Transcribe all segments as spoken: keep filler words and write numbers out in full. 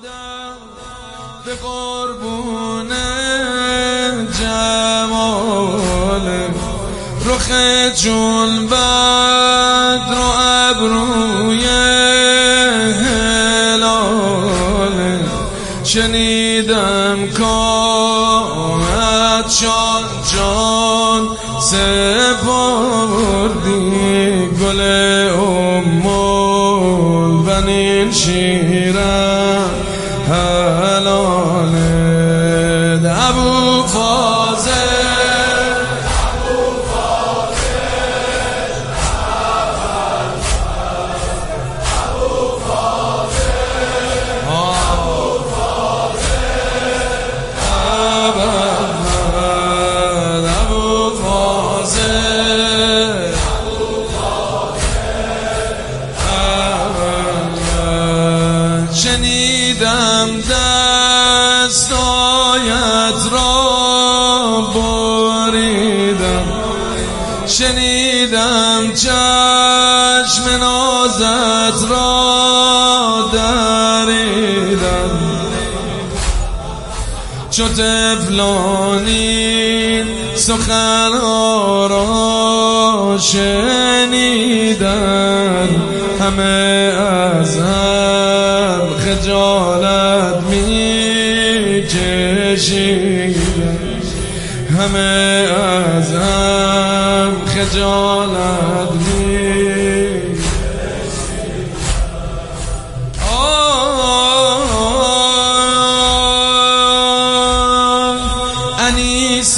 به قربون جمال رخ چون بدر و ابروی هلال شنیدم کانت شان جان سپردی گل ام البنین شیرم حلال ابو فاضل ابو فاضل ابو فاضل ابو فاضل ابو فاضل شنیدم دستایت را بریدم شنیدم چشم نازت را دریدم چو طفلانی سخنها را شنیدن همه از هم خجالت می کشیدن همه از هم خجالت می انیس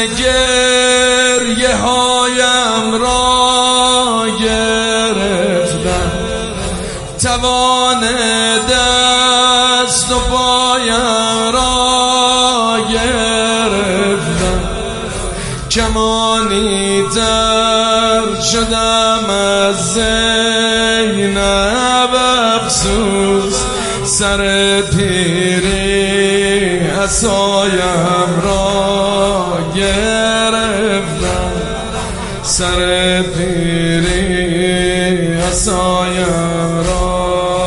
گریه هایم را گرفتن توان دست و پایم را گرفتن کمانی تر شدم از زینب افسوس سر پیری عصایم را گرفتن سر پیری عصایم را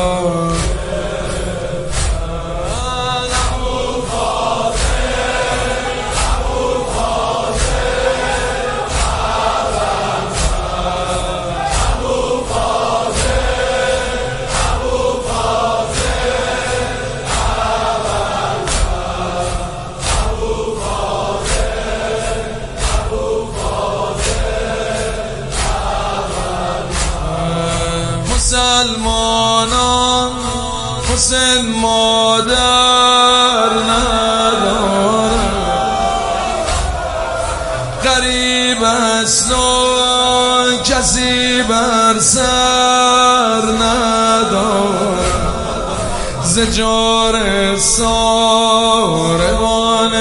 مسلمانان حسین مادر ندارد غریب است و کسی بر سر ندارد زجار ساربان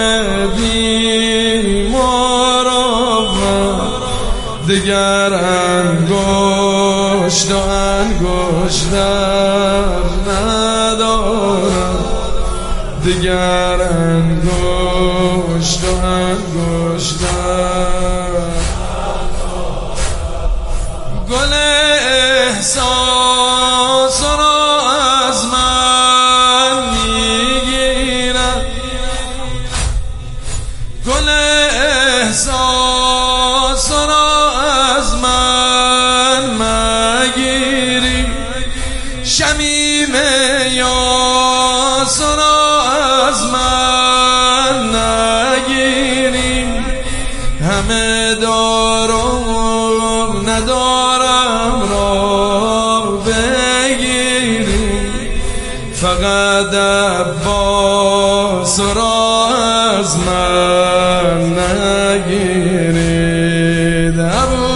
بیماران دیگر انگشت و انگشتر ندارم دیگر انگشت و انگشتر گل احساس را از من میگیرم گل احساس را از من مگیری شمیم یاس را از من نگیری همه دارم ندارم را بگیری فقط عباس را از من نگیرید ابو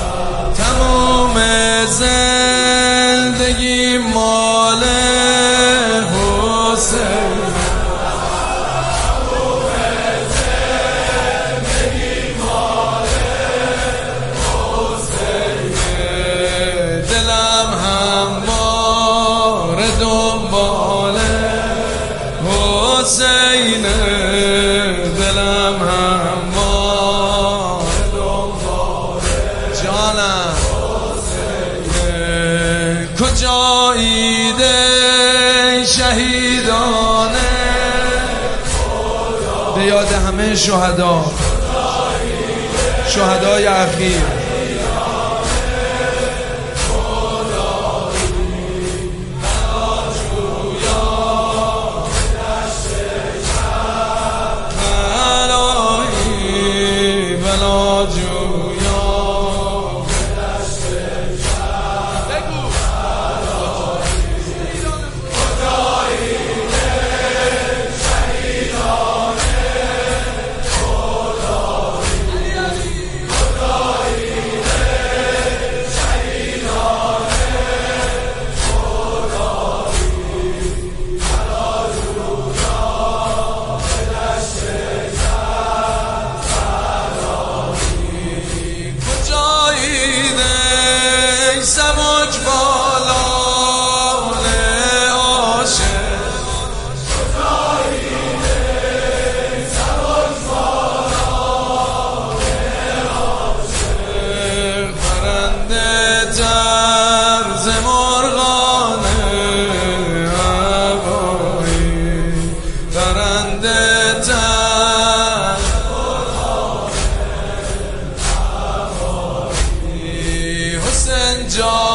زندگی مال یاد همه شهدا، شهدای اخیر. Joy.